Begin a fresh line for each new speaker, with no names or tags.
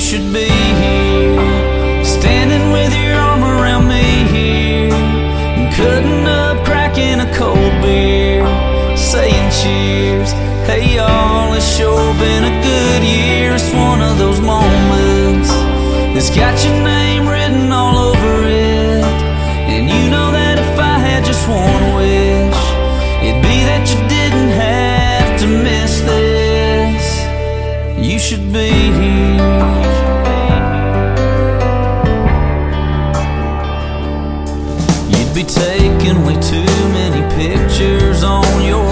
should be here, standing with your arm around me here, and cutting up, cracking a cold beer, saying cheers. Hey y'all, it's sure been a good year. It's one of those moments that's got your name written all over it, and you know that if I had just one wish, it'd be that you didn't have to miss this. You should be here. You'd be taking way too many pictures on your